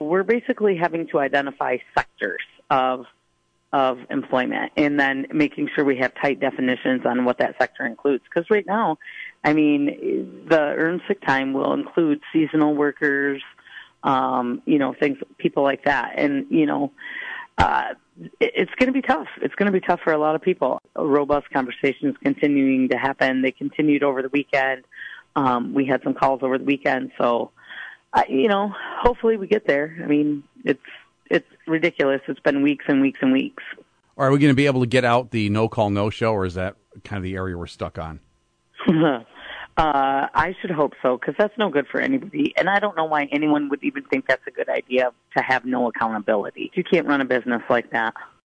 We're basically having to identify sectors of employment and then making sure we have tight definitions on what that sector includes. Because right now, I mean, the earned sick time will include seasonal workers, things, people like that. And, it's going to be tough. It's going to be tough for a lot of people. Robust conversations continuing to happen. They continued over the weekend. We had some calls over the weekend. So, hopefully we get there. I mean, it's ridiculous. It's been weeks and weeks and weeks. Are we going to be able to get out the no-call, no-show, or is that kind of the area we're stuck on? I should hope so, because that's no good for anybody. And I don't know why anyone would even think that's a good idea, to have no accountability. You can't run a business like that.